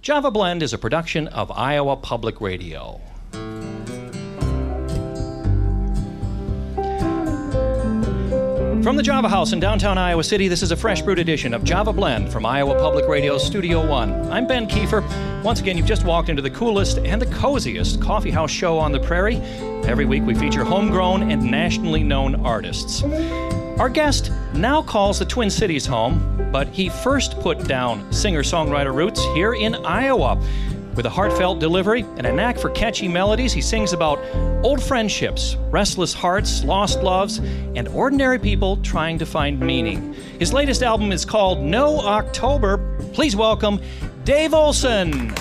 Java Blend is a production of Iowa Public Radio. From the Java House in downtown Iowa City, this is a fresh brewed edition of Java Blend from Iowa Public Radio's Studio One. I'm Ben Kiefer. Once again, you've just walked into the coolest and the coziest coffee house show on the prairie. Every week we feature homegrown and nationally known artists. Our guest now calls the Twin Cities home, but he first put down singer-songwriter roots here in Iowa. With a heartfelt delivery and a knack for catchy melodies, he sings about old friendships, restless hearts, lost loves, and ordinary people trying to find meaning. His latest album is called No October. Please welcome Dave Olson.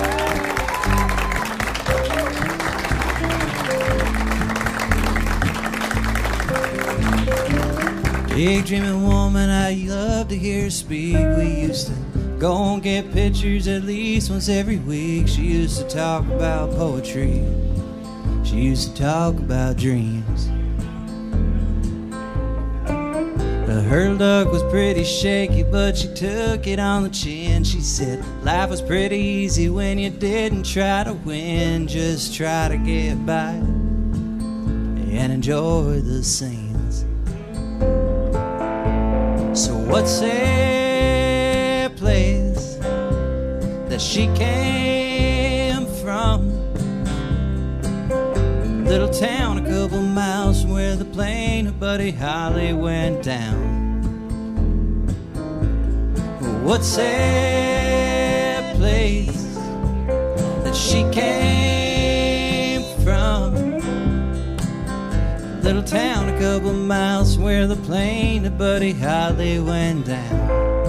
Daydreaming woman, I love to hear her speak. We used to go and get pictures at least once every week. She used to talk about poetry. She used to talk about dreams. But her look was pretty shaky, but she took it on the chin. She said life was pretty easy when you didn't try to win. Just try to get by and enjoy the scenes. So what's a place that she came from? Little town a couple miles from where the plane of Buddy Holly went down. What's a place that she came from? Little town a couple miles from where the plane of Buddy Holly went down.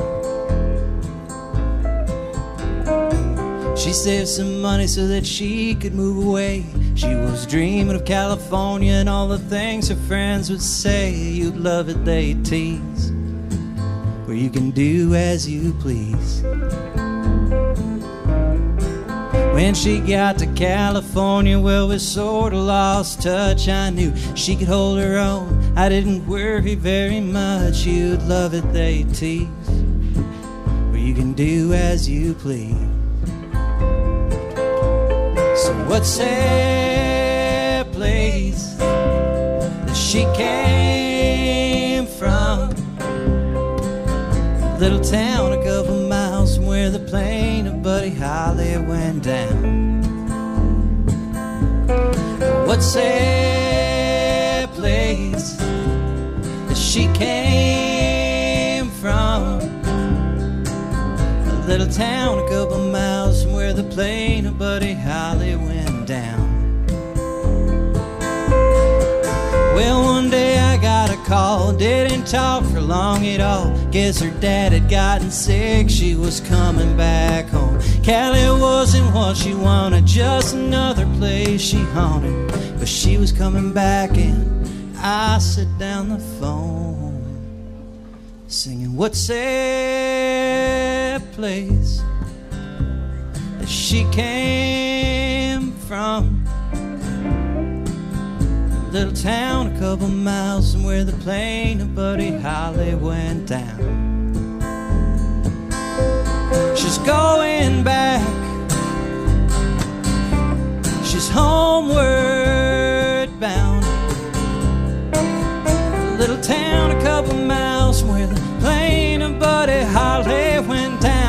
She saved some money so that she could move away. She was dreaming of California and all the things her friends would say. You'd love it, they tease, where you can do as you please. When she got to California, well, we sorta lost touch. I knew she could hold her own. I didn't worry very much. You'd love it, they tease, where you can do as you please. So what's a place that she came from? A little town a couple miles from where the plane of Buddy Holly went down. What's a place that she came from? A little town a couple miles from where the plane of Buddy Holly went down. Well, one day I got a call, didn't talk for long at all. Guess her dad had gotten sick, she was coming back home. Cali wasn't what she wanted, just another place she haunted. But she was coming back and I set down the phone, singing, what's a place that she came from? Little town a couple miles from where the plane of Buddy Holly went down. She's going back, she's homeward bound. Little town a couple miles from where the plane of Buddy Holly went down.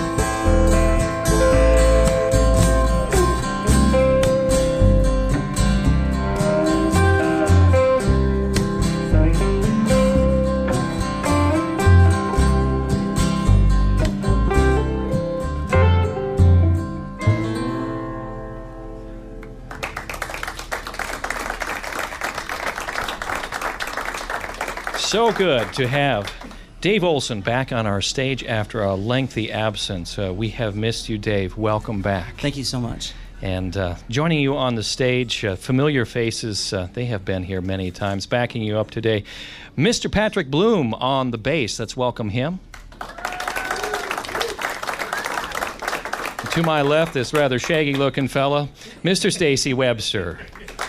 So good to have Dave Olson back on our stage after a lengthy absence. We have missed you, Dave. Welcome back. Thank you so much. And joining you on the stage, familiar faces, they have been here many times. Backing you up today, Mr. Patrick Bloom on the bass. Let's welcome him. To my left, this rather shaggy-looking fella, Mr. Stacy Webster.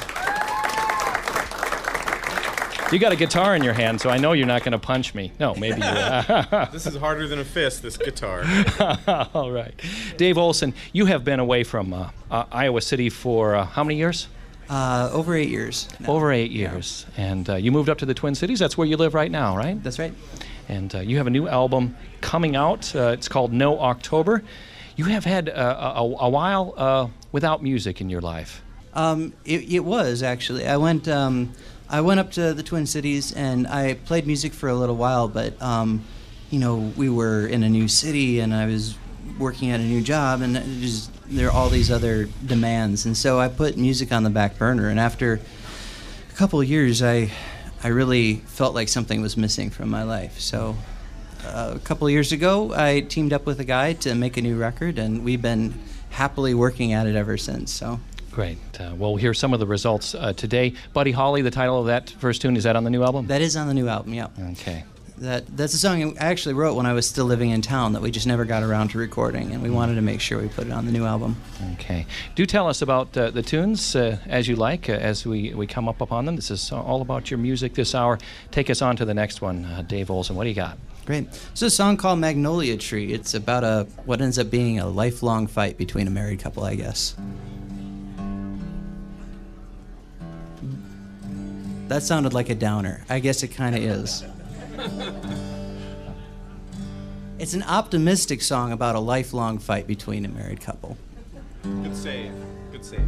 You got a guitar in your hand, so I know you're not going to punch me. No, maybe you will. This is harder than a fist, this guitar. All right. Dave Olson, you have been away from Iowa City for how many years? Over 8 years. No. Over 8 years. Yeah. And you moved up to the Twin Cities. That's where you live right now, right? That's right. And you have a new album coming out. It's called No October. You have had a while without music in your life. It was, actually. I went up to the Twin Cities, and I played music for a little while, but, we were in a new city, and I was working at a new job, and there are all these other demands. And so I put music on the back burner, and after a couple of years, I really felt like something was missing from my life. So a couple of years ago, I teamed up with a guy to make a new record, and we've been happily working at it ever since. So. Great. We'll hear some of the results today. Buddy Holly, the title of that first tune, is that on the new album? That is on the new album, yeah. Okay. That's a song I actually wrote when I was still living in town that we just never got around to recording, and we wanted to make sure we put it on the new album. Okay. Do tell us about the tunes as you like, as we come up upon them. This is all about your music this hour. Take us on to the next one, Dave Olson. What do you got? Great. It's a song called Magnolia Tree. It's about what ends up being a lifelong fight between a married couple, I guess. That sounded like a downer. I guess it kind of is. It's an optimistic song about a lifelong fight between a married couple. Good save. Good save.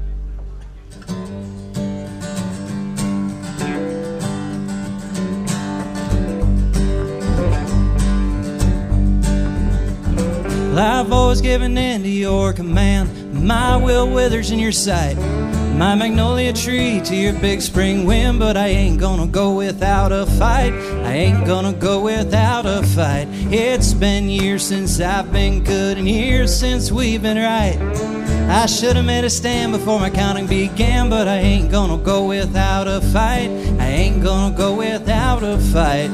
Well, I've always given in to your command. My will withers in your sight. My magnolia tree to your big spring wind, but I ain't gonna go without a fight. I ain't gonna go without a fight. It's been years since I've been good and years since we've been right. I should have made a stand before my counting began, but I ain't gonna go without a fight. I ain't gonna go without a fight.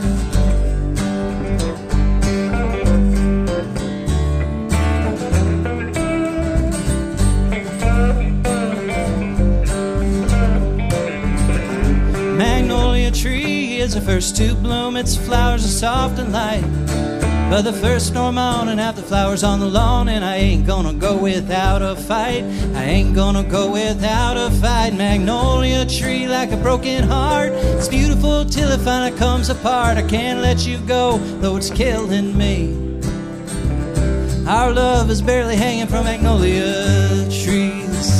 Magnolia tree is the first to bloom. Its flowers are soft and light, but the first storm on and half the flowers on the lawn. And I ain't gonna go without a fight. I ain't gonna go without a fight. Magnolia tree like a broken heart. It's beautiful till it finally comes apart. I can't let you go, though it's killing me. Our love is barely hanging from magnolia trees.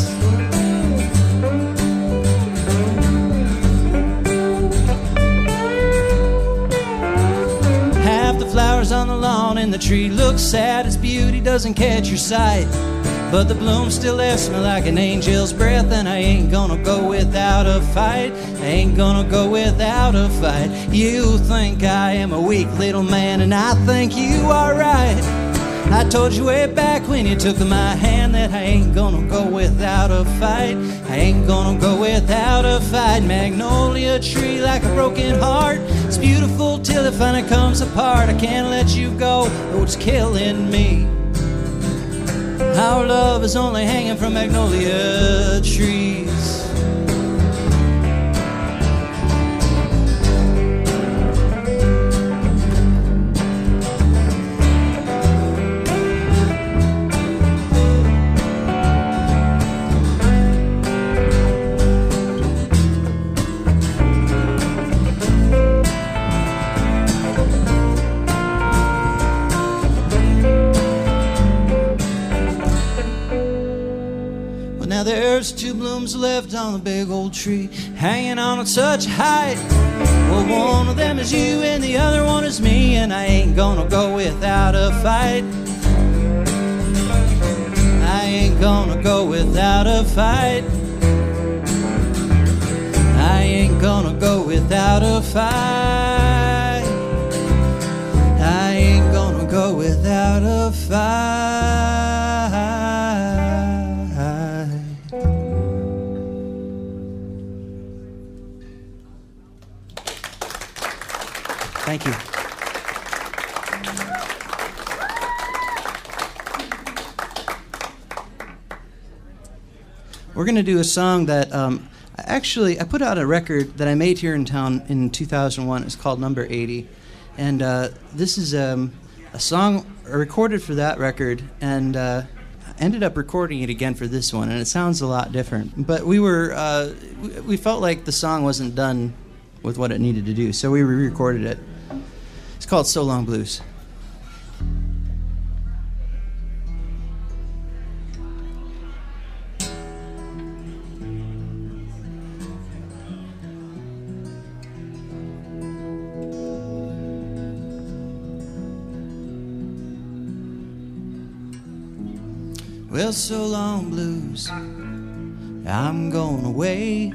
Flowers on the lawn and the tree looks sad. Its beauty doesn't catch your sight, but the bloom still left me like an angel's breath. And I ain't gonna go without a fight. I ain't gonna go without a fight. You think I am a weak little man, and I think you are right. I told you way back when you took my hand that I ain't gonna go without a fight. I ain't gonna go without a fight. Magnolia tree like a broken heart. It's beautiful till it finally comes apart. I can't let you go, though it's killing me. Our love is only hanging from magnolia trees. Now there's two blooms left on the big old tree, hanging on at such a height. Well, one of them is you and the other one is me, and I ain't gonna go without a fight. I ain't gonna go without a fight. I ain't gonna go without a fight. I ain't gonna go without a fight. Thank you. We're going to do a song that I put out a record that I made here in town in 2001. It's called Number 80. And this is a song recorded for that record, and ended up recording it again for this one, and it sounds a lot different. But we felt like the song wasn't done with what it needed to do, so we re-recorded it. It's called So Long Blues. Well, so long blues, I'm going away.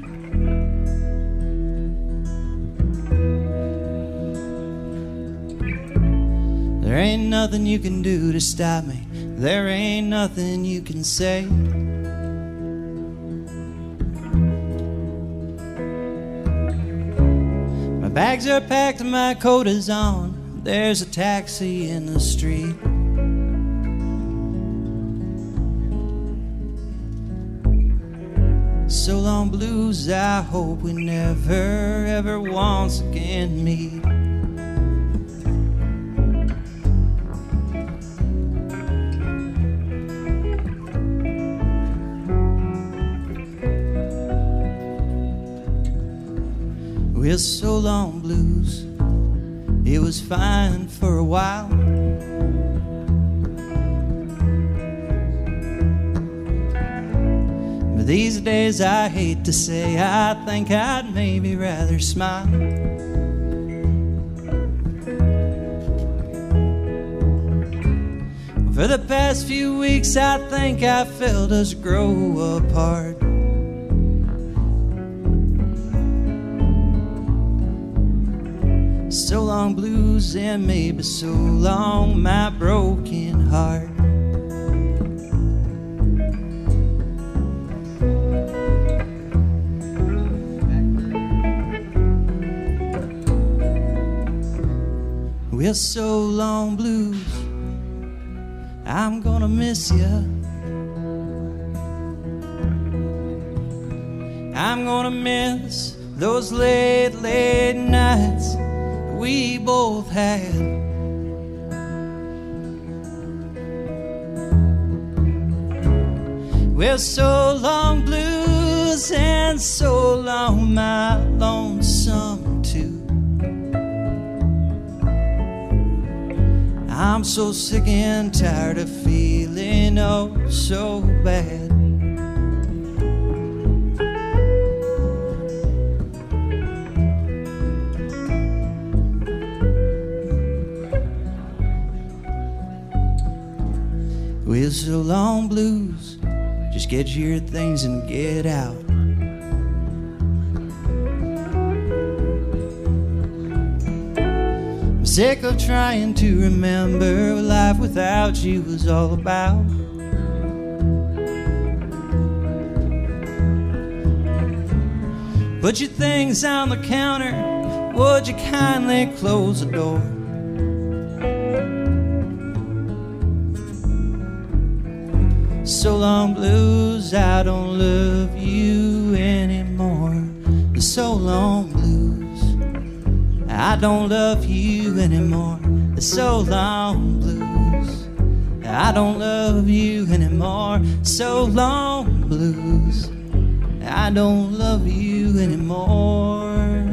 There ain't nothing you can do to stop me. There ain't nothing you can say. My bags are packed and my coat is on. There's a taxi in the street. So long blues, I hope we never ever once again meet. Well, so long blues, it was fine for a while. But these days I hate to say, I think I'd maybe rather smile. For the past few weeks I think I felt us grow apart. So long blues, and maybe so long my broken heart. Well, so long blues, I'm gonna miss you. I'm gonna miss those late, late nights we both had. Well, so long blues, and so long my lonesome too. I'm so sick and tired of feeling oh so bad. Well, so long blues, just get your things and get out. I'm sick of trying to remember what life without you was all about. Put your things on the counter, would you kindly close the door? So long blues, I don't love you anymore. So long blues, I don't love you anymore. So long blues, I don't love you anymore. So long blues, I don't love you anymore.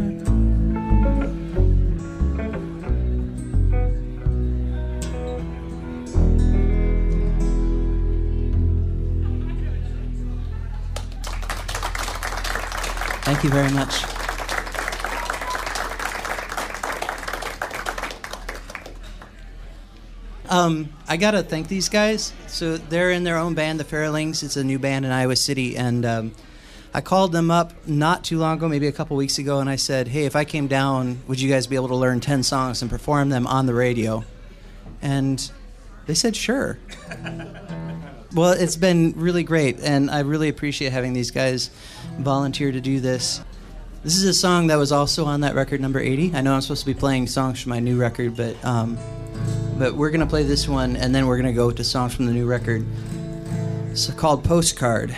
Thank you very much. I gotta thank these guys. So they're in their own band, the Fairlings. It's a new band in Iowa City, and I called them up not too long ago, maybe a couple weeks ago, and I said, hey, if I came down, would you guys be able to learn 10 songs and perform them on the radio? And they said, sure. Well, it's been really great, and I really appreciate having these guys volunteer to do this. This is a song that was also on that record, number 80. I know I'm supposed to be playing songs from my new record, but we're going to play this one, and then we're going to go to songs from the new record. It's called Postcard.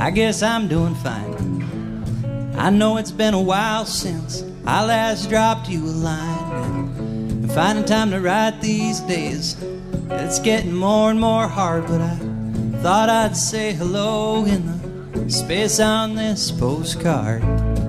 I guess I'm doing fine. I know it's been a while since I last dropped you a line, and finding time to write these days, it's getting more and more hard, but I thought I'd say hello in the space on this postcard.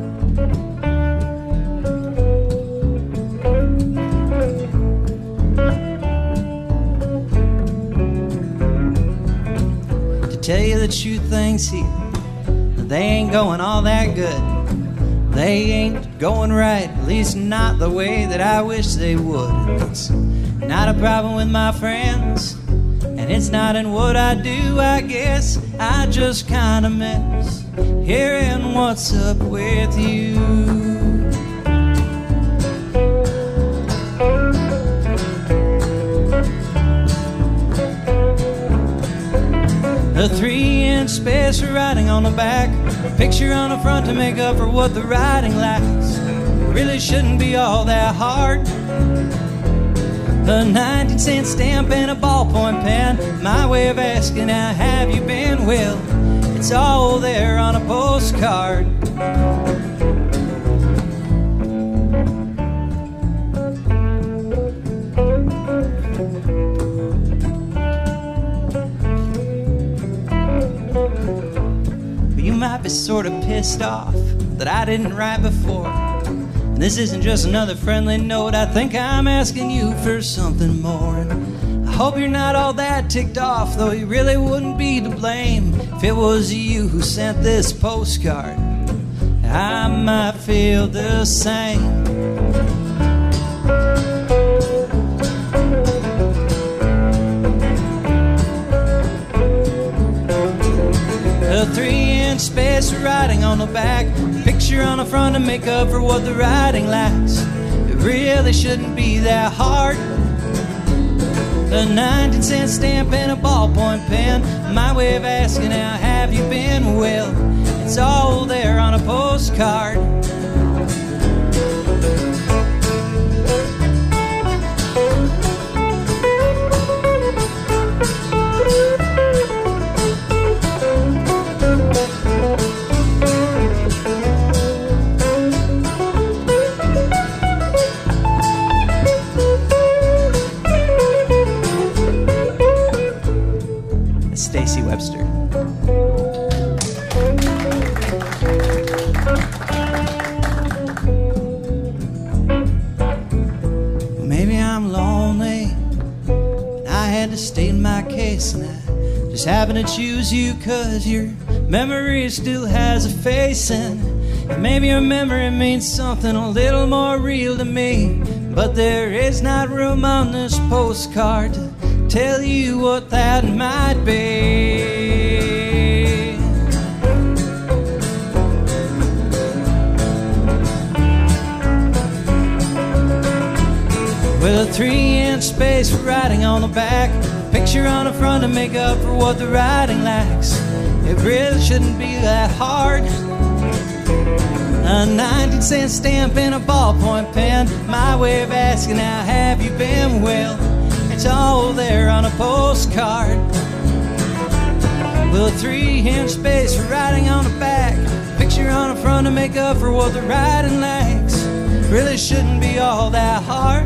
To tell you the truth, things here, they ain't going all that good. They ain't going right, at least not the way that I wish they would. It's not a problem with my friends, and it's not in what I do. I guess I just kinda miss hearing what's up with you. A 3-inch space for writing on the back, a picture on the front to make up for what the writing lacks. It really shouldn't be all that hard. A 19-cent stamp and a ballpoint pen, my way of asking how have you been? Well, it's all there on a postcard. You might be sort of pissed off that I didn't write before. And this isn't just another friendly note, I think I'm asking you for something more. And I hope you're not all that ticked off, though you really wouldn't be to blame if it was you who sent this postcard. I might feel the same. A 3-inch space for writing on the back, a picture on the front to make up for what the writing lacks. It really shouldn't be that hard. A 19-cent stamp and a ballpoint pen, my way of asking how have you been? Well, it's all there on a postcard. Stacy Webster. Well, maybe I'm lonely, and I had to state my case, and I just happened to choose you 'cause your memory still has a face, and maybe your memory means something a little more real to me. But there is not room on this postcard to tell you what that might be. With a 3-inch space for writing on the back, a picture on the front to make up for what the writing lacks. It really shouldn't be that hard. A 19-cent stamp and a ballpoint pen, my way of asking how have you been? Well, it's all there on a postcard. Well, a 3-inch space for writing on the back, picture on the front to make up for what the writing lacks. Really shouldn't be all that hard.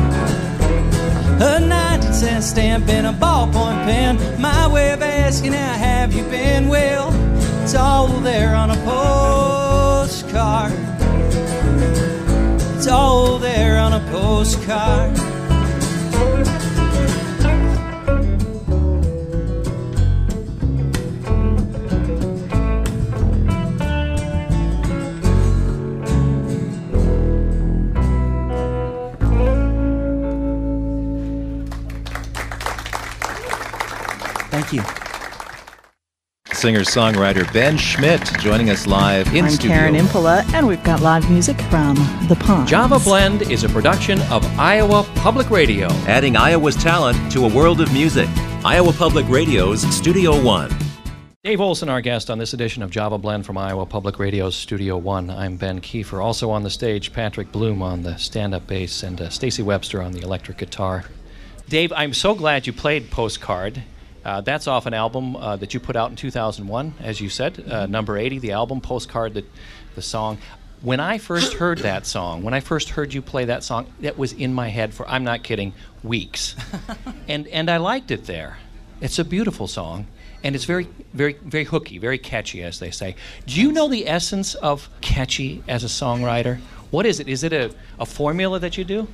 A 19-cent stamp and a ballpoint pen, my way of asking how have you been? Well, it's all there on a postcard. It's all there on a postcard. Thank you. Singer-songwriter Ben Schmidt joining us live in studio. I'm Karen Impola, and we've got live music from The Ponds. Java Blend is a production of Iowa Public Radio. Adding Iowa's talent to a world of music. Iowa Public Radio's Studio One. Dave Olson, our guest on this edition of Java Blend from Iowa Public Radio's Studio One. I'm Ben Kiefer. Also on the stage, Patrick Bloom on the stand-up bass and Stacy Webster on the electric guitar. Dave, I'm so glad you played Postcard. That's off an album that you put out in 2001, as you said, number 80, the album, Postcard, the song. When I first heard that song, when I first heard you play that song, that was in my head for, I'm not kidding, weeks. and I liked it there. It's a beautiful song, and it's very, very, very hooky, very catchy, as they say. Do you know the essence of catchy as a songwriter? What is it? Is it a formula that you do?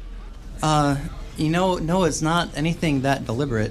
No, it's not anything that deliberate.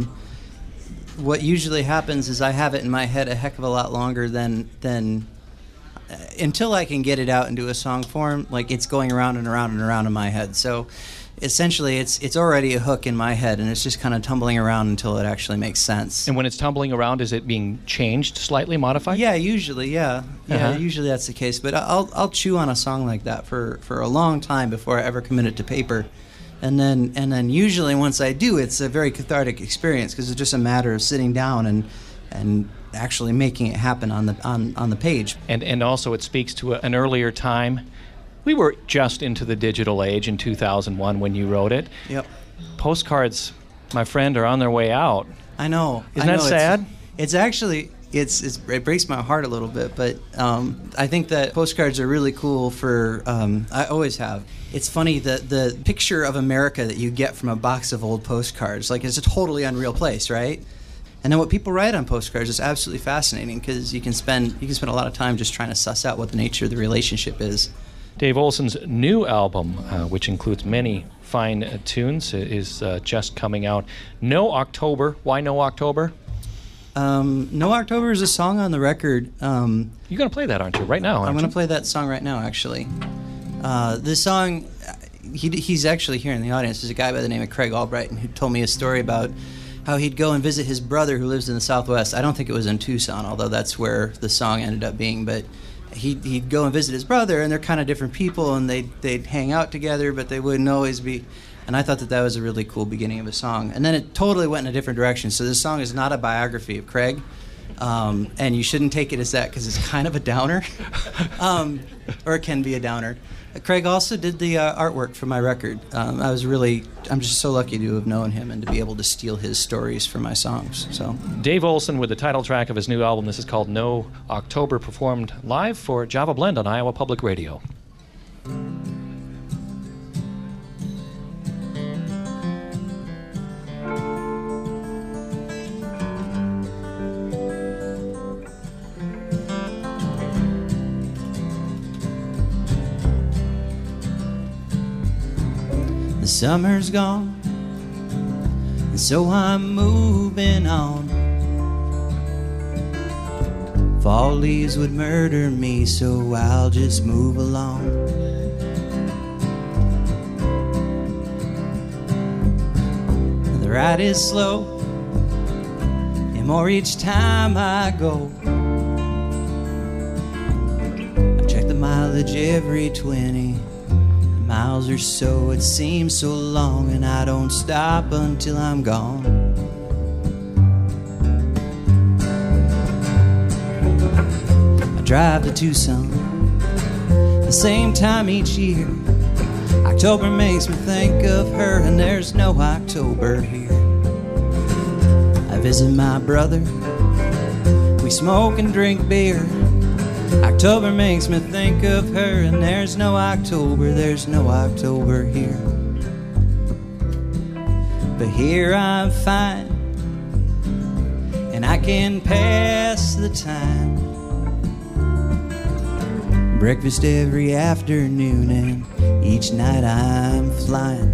What usually happens is I have it in my head a heck of a lot longer than until I can get it out into a song form. Like, it's going around and around and around in my head. So essentially it's already a hook in my head, and it's just kind of tumbling around until it actually makes sense. And when it's tumbling around, is it being changed, slightly modified? Yeah, usually, yeah. Usually that's the case. But I'll chew on a song like that for a long time before I ever commit it to paper. And then usually once I do, it's a very cathartic experience, because it's just a matter of sitting down and actually making it happen on the page. And also it speaks to an earlier time. We were just into the digital age in 2001 when you wrote it. Yep. Postcards, my friend, are on their way out. I know. Isn't that sad? It's actually... It breaks my heart a little bit, but I think that postcards are really cool for, I always have. It's funny, the picture of America that you get from a box of old postcards, like, it's a totally unreal place, right? And then what people write on postcards is absolutely fascinating, because you can spend a lot of time just trying to suss out what the nature of the relationship is. Dave Olsson's new album, which includes many fine tunes, is just coming out. No October. Why No October? No October is a song on the record. You're going to play that, aren't you, right now? I'm going to play that song right now, actually. This song, he's actually here in the audience. There's a guy by the name of Craig Albright who told me a story about how he'd go and visit his brother who lives in the Southwest. I don't think it was in Tucson, although that's where the song ended up being. But he'd go and visit his brother, and they're kind of different people, and they'd hang out together, but they wouldn't always be... And I thought that was a really cool beginning of a song. And then it totally went in a different direction. So this song is not a biography of Craig. And you shouldn't take it as that, because it's kind of a downer. Or it can be a downer. Craig also did the artwork for my record. I'm just so lucky to have known him and to be able to steal his stories for my songs. So Dave Olsson with the title track of his new album. This is called No October, performed live for Java Blend on Iowa Public Radio. Summer's gone, and so I'm moving on. Fall leaves would murder me, so I'll just move along. The ride is slow, and more each time I go. I check the mileage every 20 miles or so. It seems so long, and I don't stop until I'm gone. I drive to Tucson the same time each year. October makes me think of her, and there's no October here. I visit my brother, we smoke and drink beer. October makes me think of her, and there's no October here. But here I'm fine, and I can pass the time. Breakfast every afternoon, and each night I'm flying.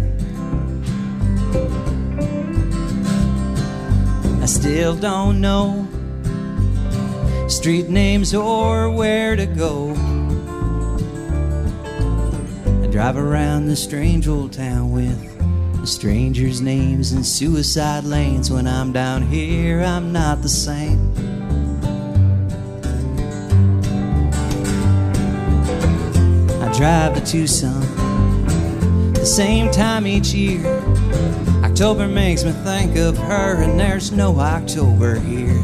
I still don't know street names or where to go. I drive around the strange old town with the strangers' names and suicide lanes. When I'm down here, I'm not the same. I drive to Tucson the same time each year. October makes me think of her, and there's no October here.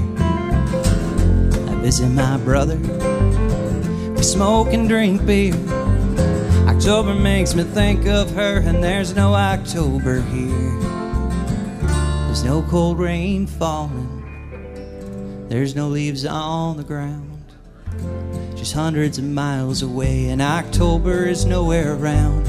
Visit my brother, we smoke and drink beer. October makes me think of her, and there's no October here. There's no cold rain falling, there's no leaves on the ground. Just hundreds of miles away, and October is nowhere around.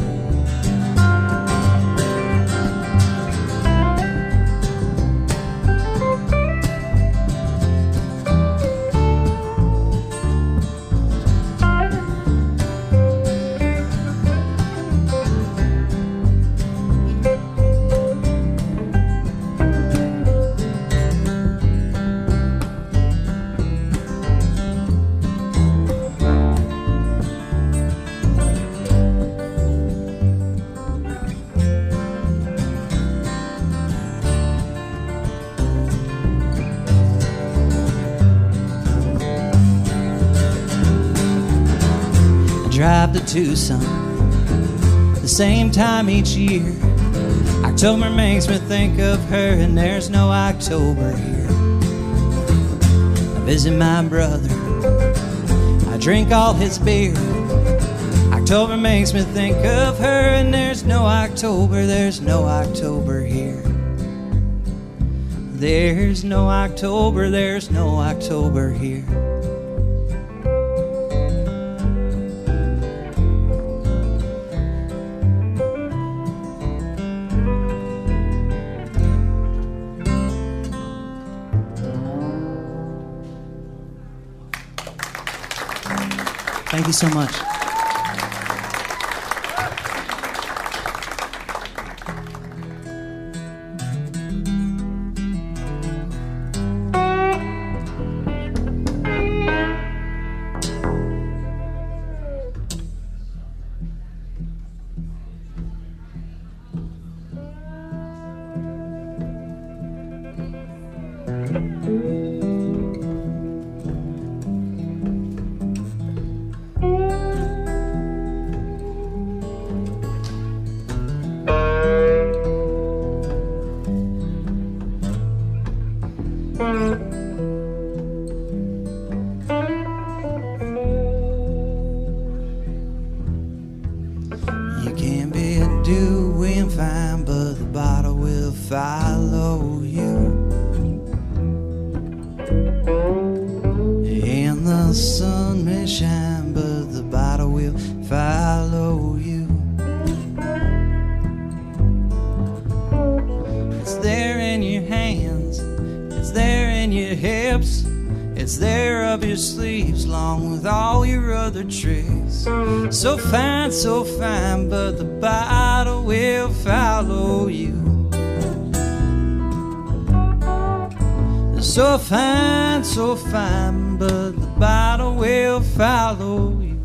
Drive to Tucson the same time each year. October makes me think of her, and there's no October here. I visit my brother, I drink all his beer. October makes me think of her, and there's no October, there's no October here. There's no October, there's no October here. Thank you so much. You can be doing fine, but the bottle will follow you. And the sun may shine, but the bottle will follow you. It's there in your hands, it's there in your hips, it's there up your sleeves, along with all your other tricks. So fine, but the bottle will follow you. So fine, but the bottle will follow you.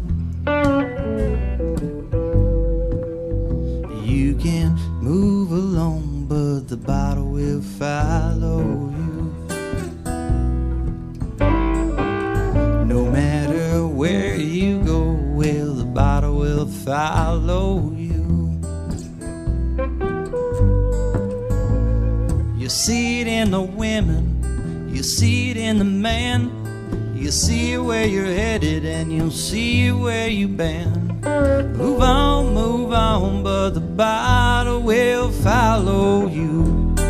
You can move along, but the bottle will follow you. No matter where you go, well, the bottle will follow you. You see it in the women, you see it in the man. You see where you're headed, and you'll see where you've been. Move on, but the bottle will follow you.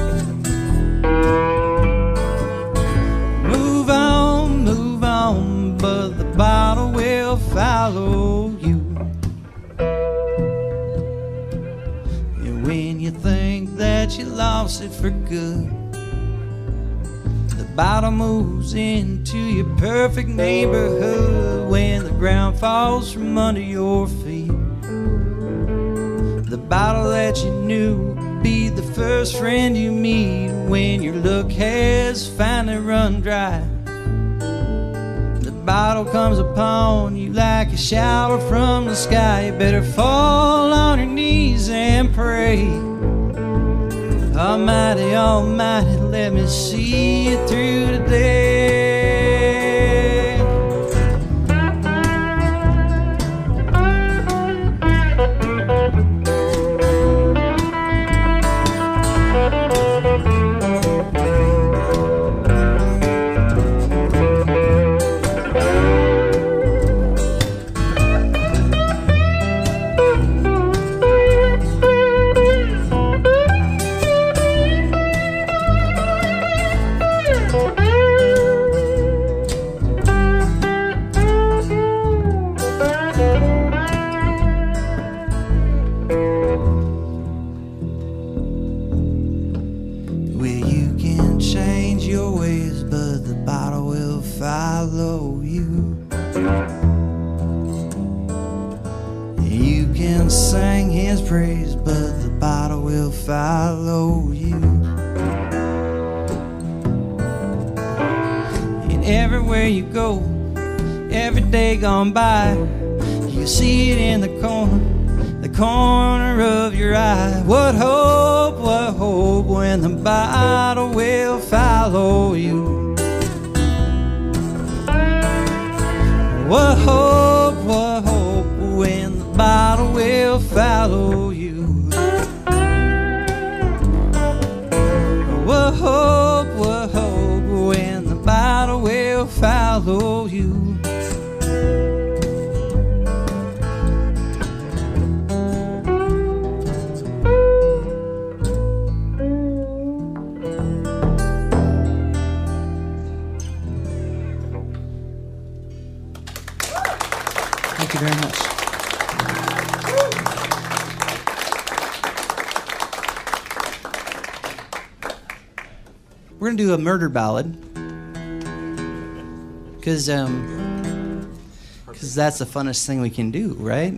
Move on, but the bottle will follow you. And when you think that you lost it for good, the bottle moves into your perfect neighborhood. When the ground falls from under your feet, the bottle that you knew would be the first friend you meet. When your luck has finally run dry, the bottle comes upon you like a shower from the sky. You better fall on your knees and pray. Almighty, Almighty, let me see you through today. follow you. You can sing his praise, but the bottle will follow you. And everywhere you go, every day gone by, you see it in the corner of your eye. What hope when the bottle will follow you. What hope when the bottle will follow you. What hope when the bottle will follow you. Thank you very much. We're going to do a murder ballad. Because that's the funnest thing we can do, right?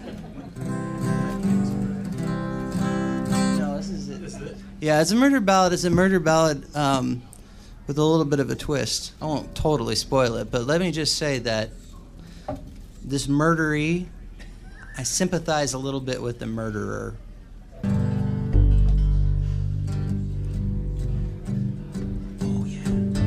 No, this is it. Yeah, it's a murder ballad. It's a murder ballad with a little bit of a twist. I won't totally spoil it, but let me just say that this murdery, I sympathize a little bit with the murderer. Oh, yeah.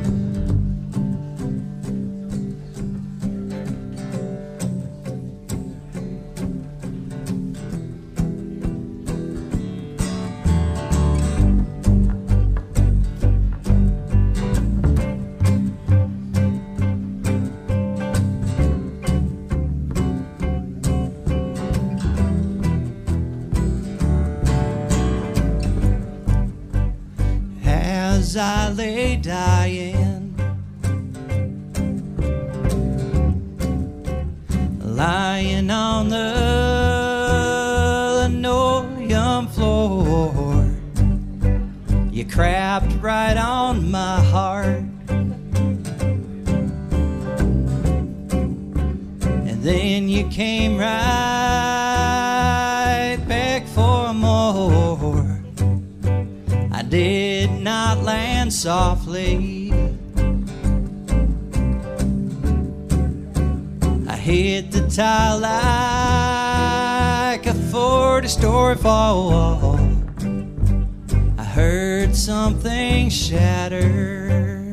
As I lay dying, lying on the linoleum floor, you crapped right on my heart, and then you came right back for more. I did not land softly. I hit the tile like a 40-story fall. I heard something shatter,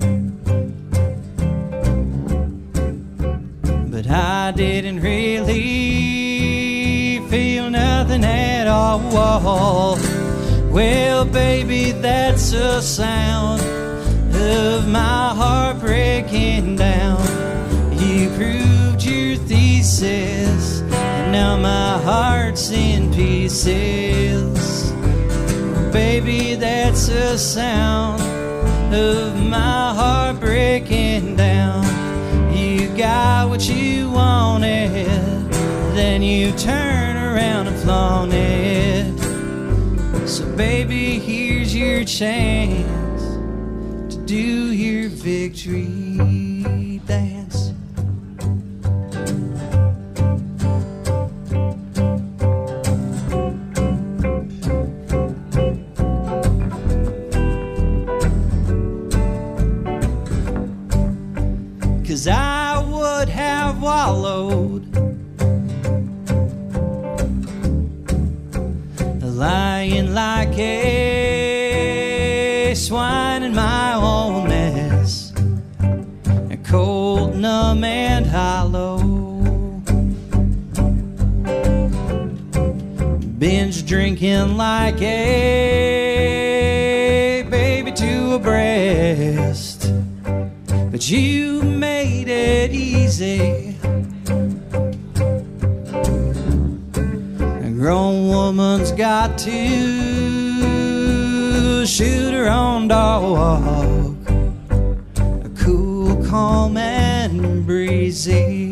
but I didn't really feel nothing at all. Well, baby, that's the sound of my heart breaking down. You proved your thesis, and now my heart's in pieces. Baby, that's the sound of my heart breaking down. You got what you wanted, then you turn around and flaunt it. So baby, here's your chance to do your victory dance. Cause I would have wallowed, lying like a swine in my own mess, cold, numb, and hollow. Binge drinking like a baby to a breast, but you made it easy. A grown woman's got to shoot her own dog, a cool, calm, and breezy,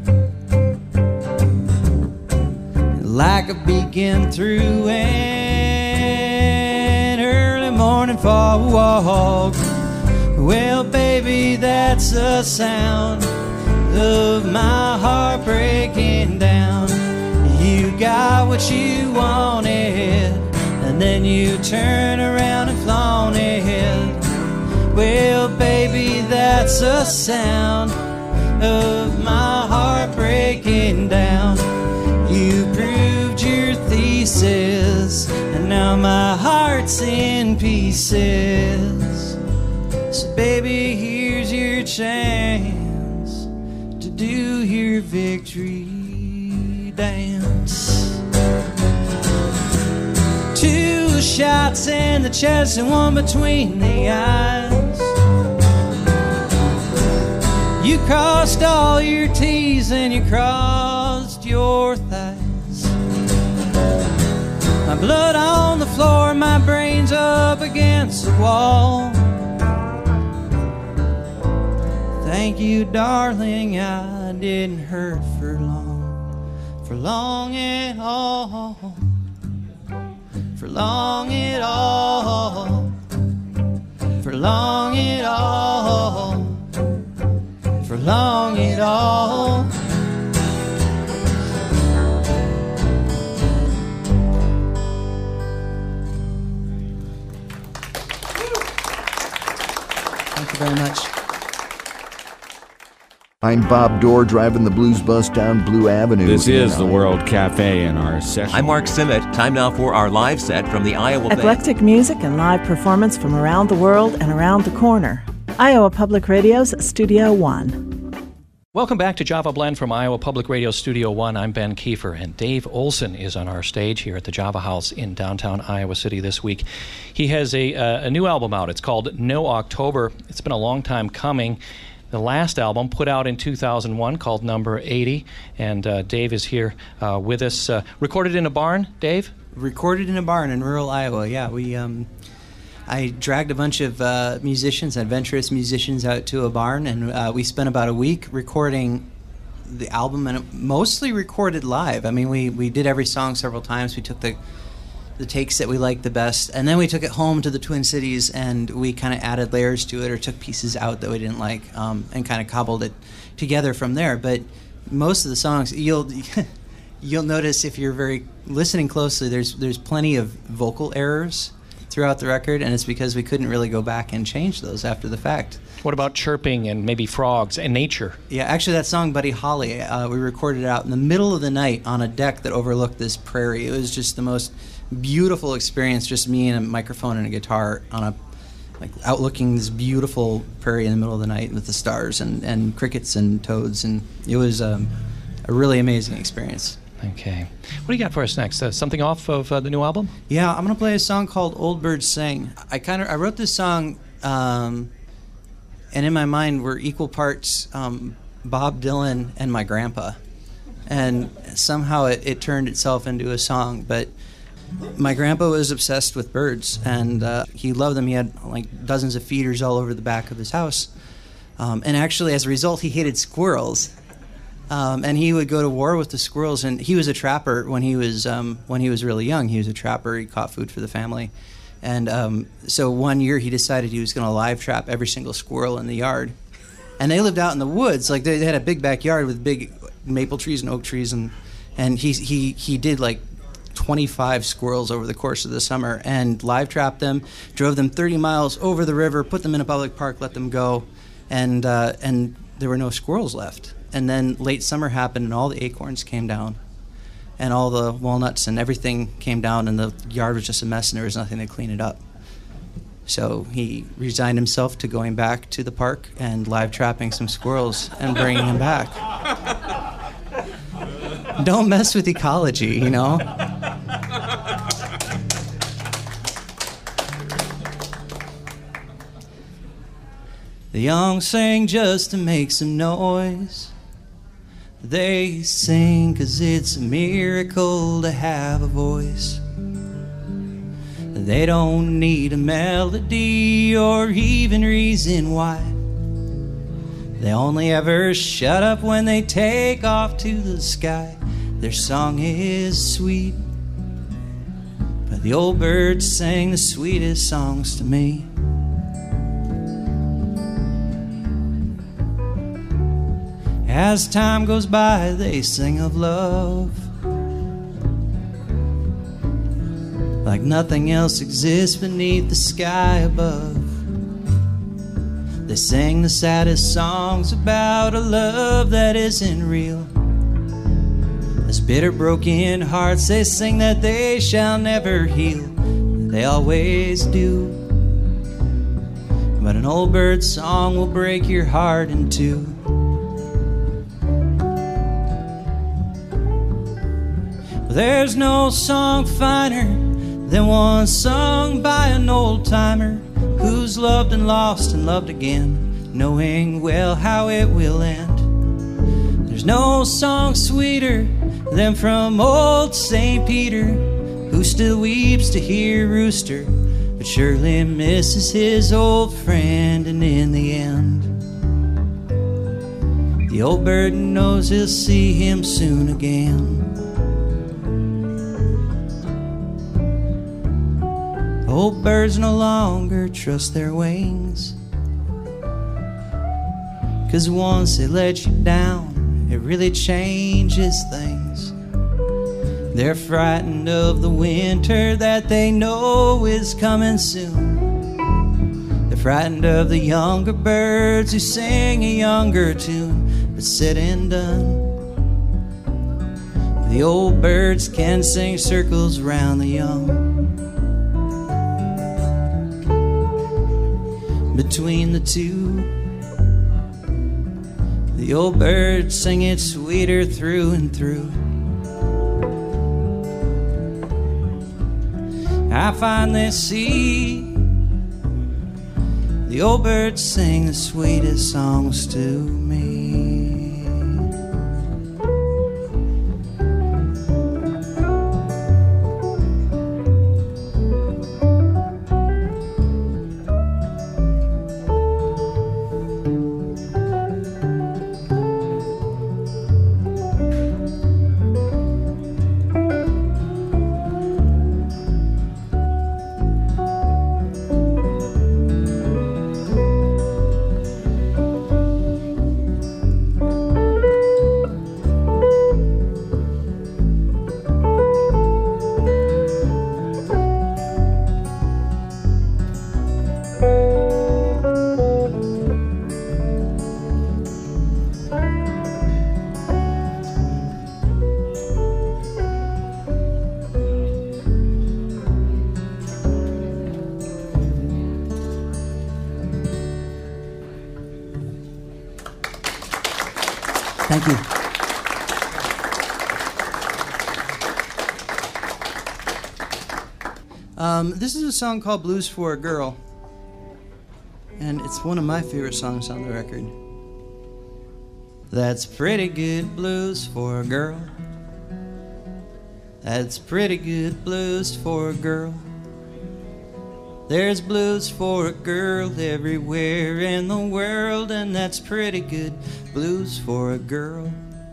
like a beacon through an early morning fog. Well, baby, that's the sound of my heart breaking down. You got what you wanted, and then you turn around and flaunt it. Well, baby, that's the sound of my heart breaking down. You proved your thesis, and now my heart's in pieces. So baby, here's your chance to do your victory dance. 2 shots in the chest and 1 between the eyes. You crossed all your T's and you crossed your thighs. My blood on the floor, my brain's up against the wall. Thank you, darling, I didn't hurt for long at all. For long at all. For long at all. For long at all. Thank you very much. I'm Bob Dorr, driving the blues bus down Blue Avenue. This is the World Cafe in our session. I'm Mark Simmet. Time now for our live set from the Iowa Band. Eclectic music and live performance from around the world and around the corner. Iowa Public Radio's Studio One. Welcome back to Java Blend from Iowa Public Radio Studio One. I'm Ben Kiefer, and Dave Olson is on our stage here at the Java House in downtown Iowa City this week. He has a new album out. It's called No October. It's been a long time coming. The last album put out in 2001 called Number 80, and Dave is here with us. Recorded in a barn, Dave? Recorded in a barn in rural Iowa, yeah. I dragged a bunch of musicians, adventurous musicians, out to a barn, and we spent about a week recording the album, and it mostly recorded live. I mean, we did every song several times. We took the takes that we liked the best, and then we took it home to the Twin Cities, and we kind of added layers to it or took pieces out that we didn't like, and kind of cobbled it together from there. But most of the songs, you'll notice if you're very listening closely, there's plenty of vocal errors throughout the record, and it's because we couldn't really go back and change those after the fact. What about chirping and maybe frogs and nature? Yeah, actually that song, Buddy Holly, we recorded it out in the middle of the night on a deck that overlooked this prairie. It was just the most beautiful experience, just me and a microphone and a guitar on outlooking this beautiful prairie in the middle of the night with the stars and crickets and toads, and it was a really amazing experience. Okay. What do you got for us next? Something off of the new album? Yeah, I'm going to play a song called Old Birds Sing. I wrote this song, and in my mind were equal parts Bob Dylan and my grandpa. And somehow it turned itself into a song, but my grandpa was obsessed with birds, and he loved them. He had like dozens of feeders all over the back of his house. And actually, as a result, he hated squirrels. And he would go to war with the squirrels. And he was a trapper when he was really young. He was a trapper. He caught food for the family. And so one year he decided he was going to live trap every single squirrel in the yard. And they lived out in the woods. Like they had a big backyard with big maple trees and oak trees. And he did like 25 squirrels over the course of the summer and live trapped them, drove them 30 miles over the river, put them in a public park, let them go, and there were no squirrels left. And then late summer happened, and all the acorns came down, and all the walnuts and everything came down, and the yard was just a mess, and there was nothing to clean it up. So he resigned himself to going back to the park and live trapping some squirrels and bringing them back. Don't mess with ecology, you know? The young sing just to make some noise. They sing 'cause it's a miracle to have a voice. They don't need a melody or even reason why. They only ever shut up when they take off to the sky. Their song is sweet, but the old birds sang the sweetest songs to me. As time goes by, they sing of love like nothing else exists beneath the sky above. They sing the saddest songs about a love that isn't real. As bitter broken hearts, they sing that they shall never heal. They always do. But an old bird's song will break your heart in two. There's no song finer than one sung by an old-timer who's loved and lost and loved again, knowing well how it will end. There's no song sweeter than from old St. Peter, who still weeps to hear Rooster, but surely misses his old friend. And in the end, the old bird knows he'll see him soon again. Old birds no longer trust their wings, 'cause once they let you down, it really changes things. They're frightened of the winter that they know is coming soon. They're frightened of the younger birds who sing a younger tune. But said and done, the old birds can sing circles round the young. Between the two, the old birds sing it sweeter through and through. I finally see the old birds sing the sweetest songs to me. Thank you. This is a song called Blues for a Girl, and it's one of my favorite songs on the record. That's pretty good blues for a girl. That's pretty good blues for a girl. There's blues for a girl everywhere in the world, and that's pretty good blues for a girl.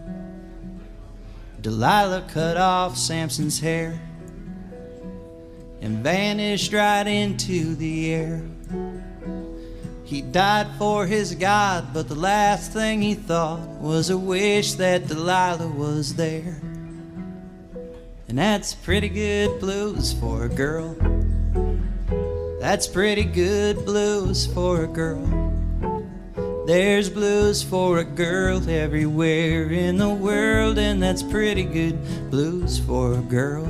Delilah cut off Samson's hair and vanished right into the air. He died for his God, but the last thing he thought was a wish that Delilah was there. And that's pretty good blues for a girl. That's pretty good blues for a girl. There's blues for a girl everywhere in the world, and that's pretty good blues for a girl.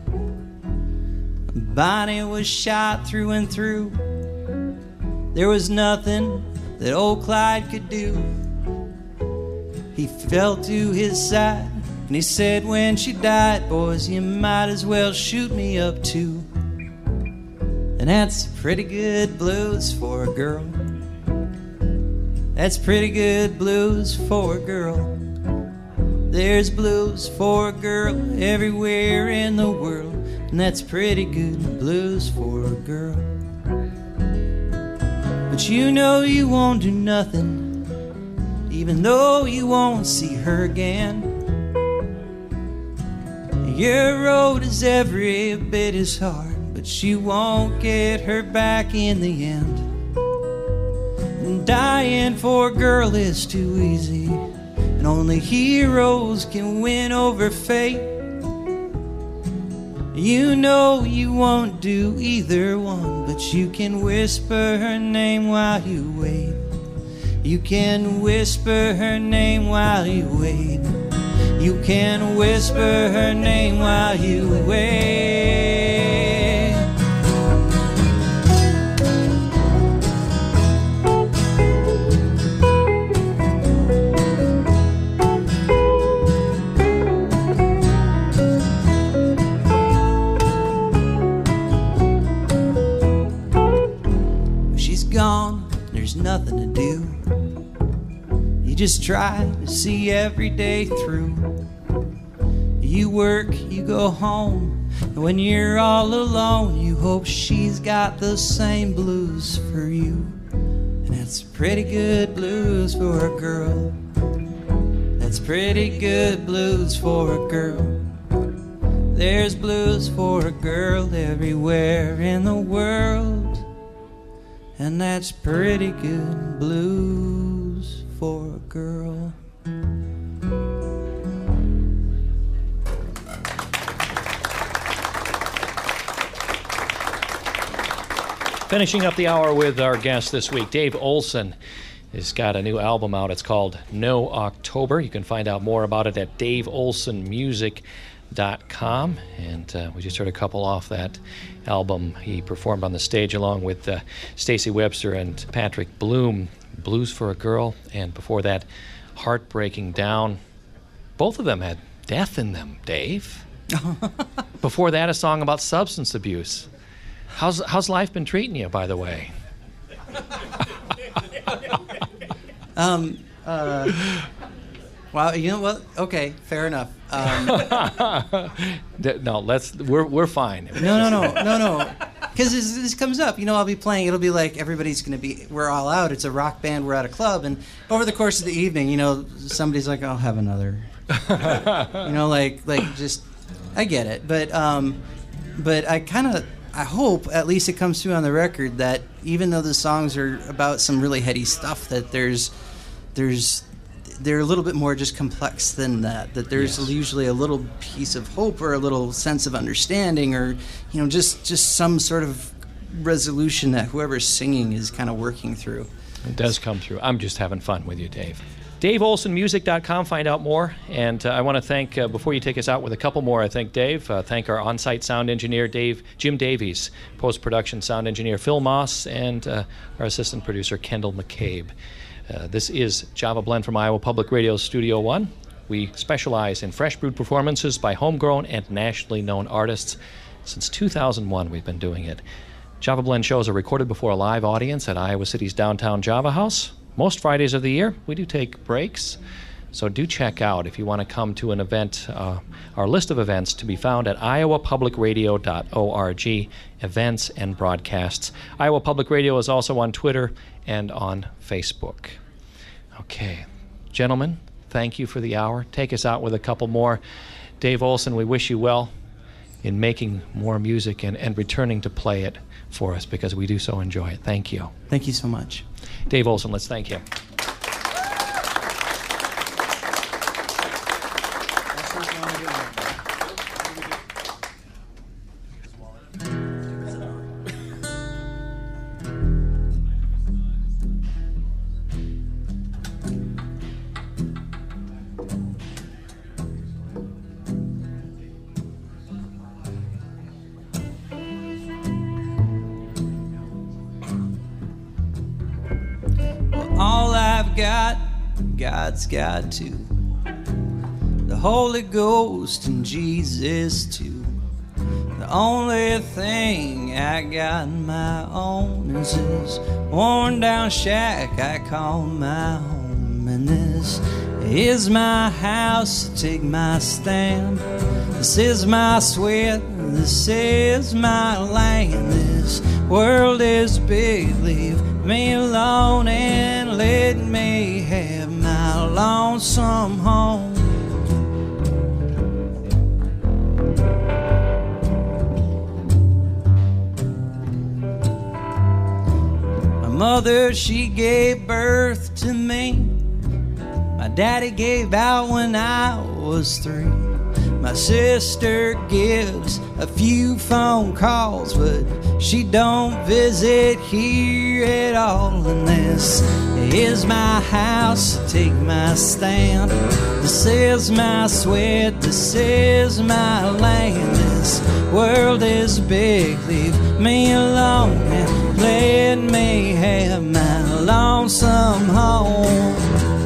Bonnie was shot through and through. There was nothing that old Clyde could do. He fell to his side and he said, when she died, boys, you might as well shoot me up too. And that's pretty good blues for a girl. That's pretty good blues for a girl. There's blues for a girl everywhere in the world, and that's pretty good blues for a girl. But you know you won't do nothing, even though you won't see her again. Your road is every bit as hard, but you won't get her back in the end. And dying for a girl is too easy, and and only heroes can win over fate. You know you won't do either one, but you can whisper her name while you wait. You can whisper her name while you wait. You can whisper her name while you wait. Gone, there's nothing to do. You just try to see every day through. You work, you go home, and when you're all alone, you hope she's got the same blues for you. And that's pretty good blues for a girl. That's pretty good blues for a girl. There's blues for a girl everywhere in the world. And that's pretty good blues for a girl. Finishing up the hour with our guest this week, Dave Olson has got a new album out. It's called No October. You can find out more about it at daveolsonmusic.com. And we just heard a couple off that album. He performed on the stage along with Stacey Webster and Patrick Bloom, Blues for a Girl, and before that, Heartbreaking Down. Both of them had death in them, Dave. Before that, a song about substance abuse. How's life been treating you, by the way? Well, you know what? Okay, fair enough. No, we're fine. No. Because this comes up, I'll be playing. It'll be like everybody's going to be. We're all out. It's a rock band. We're at a club, and over the course of the evening, somebody's like, "I'll have another." Just. I get it, but I hope at least it comes through on the record that even though the songs are about some really heady stuff, that they're a little bit more just complex than that. That there's usually a little piece of hope or a little sense of understanding, or just some sort of resolution that whoever's singing is kind of working through. It does come through. I'm just having fun with you, Dave. DaveOlsonMusic.com, find out more. And I want to thank, before you take us out with a couple more, I thank Dave. Thank our on-site sound engineer, Jim Davies, post-production sound engineer, Phil Moss, and our assistant producer, Kendall McCabe. This is Java Blend from Iowa Public Radio Studio One. We specialize in fresh brewed performances by homegrown and nationally known artists. Since 2001, we've been doing it. Java Blend shows are recorded before a live audience at Iowa City's downtown Java House. Most Fridays of the year, we do take breaks. So do check out if you want to come to an event, our list of events to be found at iowapublicradio.org, events and broadcasts. Iowa Public Radio is also on Twitter and on Facebook. Okay, gentlemen, thank you for the hour. Take us out with a couple more. Dave Olson, we wish you well in making more music and returning to play it for us because we do so enjoy it. Thank you. Thank you so much. Dave Olson, let's thank him. God's got to, the Holy Ghost and Jesus too. The only thing I got in my own is this worn down shack I call my home. And this is my house, take my stand. This is my sweat, this is my land. This world is big, leave me alone and let me have my lonesome home. My mother, she gave birth to me. My daddy gave out when I was 3. My sister gives a few phone calls, but she don't visit here at all. And this is my house, I take my stand. This is my sweat, this is my land. This world is big, leave me alone and let me have my lonesome home.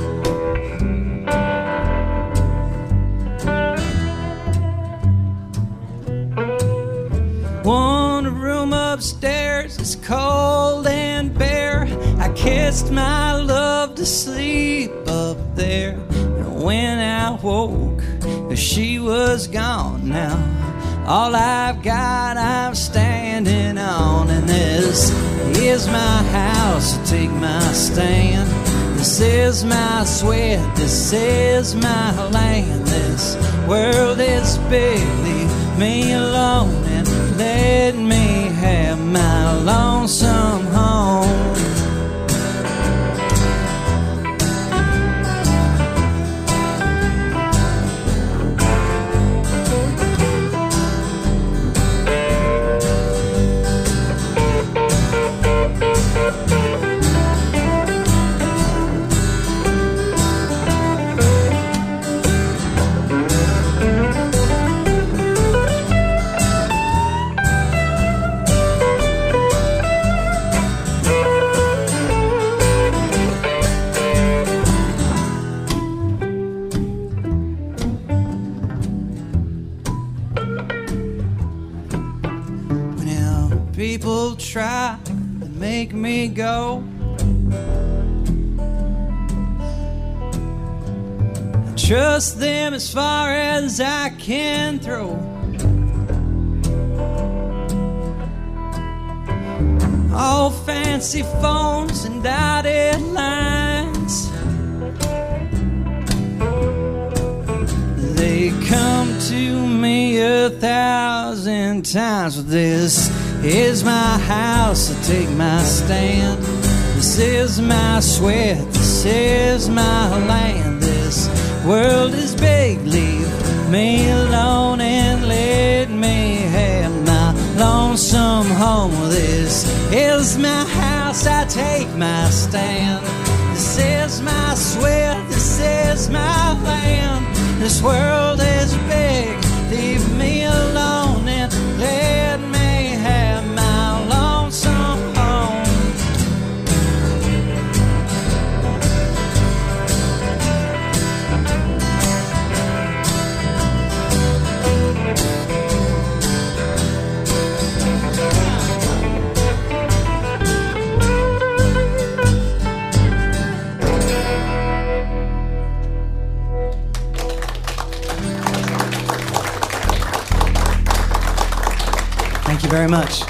One room upstairs is cold and bare. I kissed my love to sleep up there. And when I woke, she was gone now. All I've got, I'm standing on. And this is my house, I take my stand. This is my sweat, this is my land. This world is big, leave me alone and let me have my lonesome home. People try to make me go. I trust them as far as I can throw. All fancy phones and dotted lines, they come to me 1,000 times. With this is my house, I take my stand. This is my sweat, this is my land. This world is big, leave me alone and let me have my lonesome home. This is my house, I take my stand. This is my sweat, this is my land. This world is big, leave me alone and let me have my lonesome home. Thank you very much.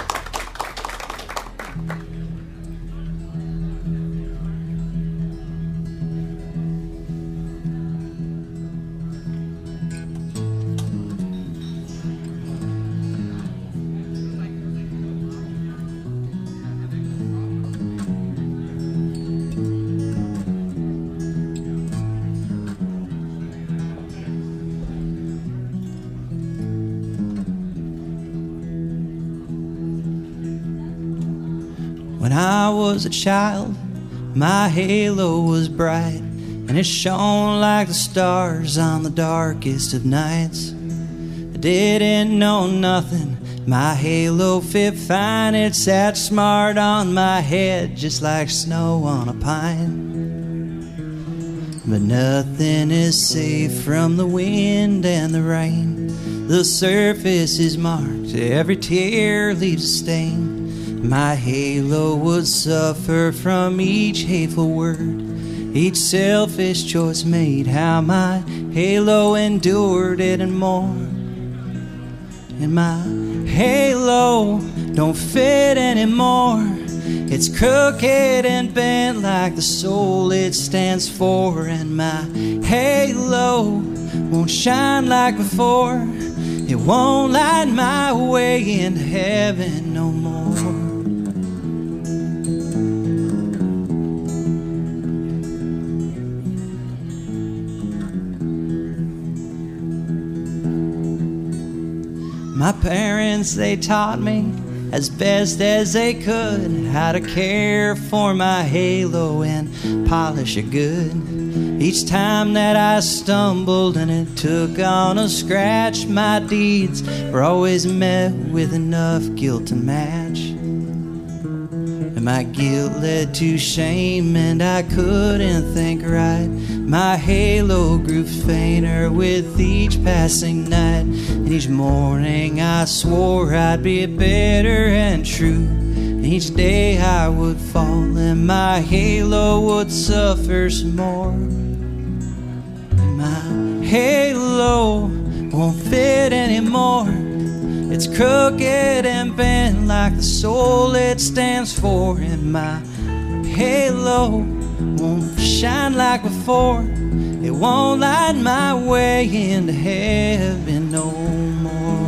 When I was a child, my halo was bright, and it shone like the stars on the darkest of nights. I didn't know nothing, my halo fit fine. It sat smart on my head, just like snow on a pine. But nothing is safe from the wind and the rain. The surface is marked, every tear leaves a stain. My halo would suffer from each hateful word, each selfish choice made. How my halo endured it and more. And my halo don't fit anymore. It's crooked and bent like the soul it stands for. And my halo won't shine like before. It won't light my way into heaven no more. My parents, they taught me as best as they could how to care for my halo and polish it good. Each time that I stumbled and it took on a scratch, my deeds were always met with enough guilt to match. And my guilt led to shame and I couldn't think right. My halo grew fainter with each passing night. And each morning I swore I'd be better and true. And each day I would fall and my halo would suffer some more. And my halo won't fit anymore. It's crooked and bent like the soul it stands for. And my halo won't shine like before. It won't light my way into heaven no more.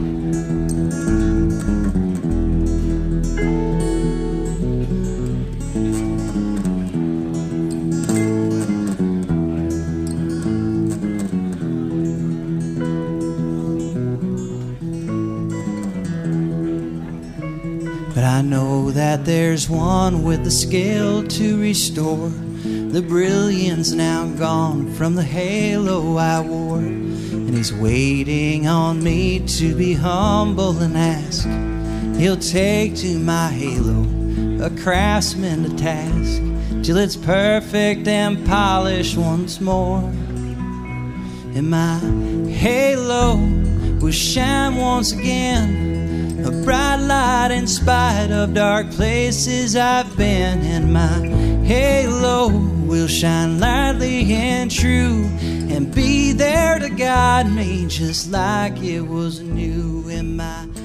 But I know that there's one with the skill to restore the brilliance now gone from the halo I wore. And he's waiting on me to be humble and ask. He'll take to my halo a craftsman to task till it's perfect and polished once more. And my halo will shine once again, a bright light in spite of dark places I've been. And my halo will shine lightly and true and be there to guide me just like it was new. In my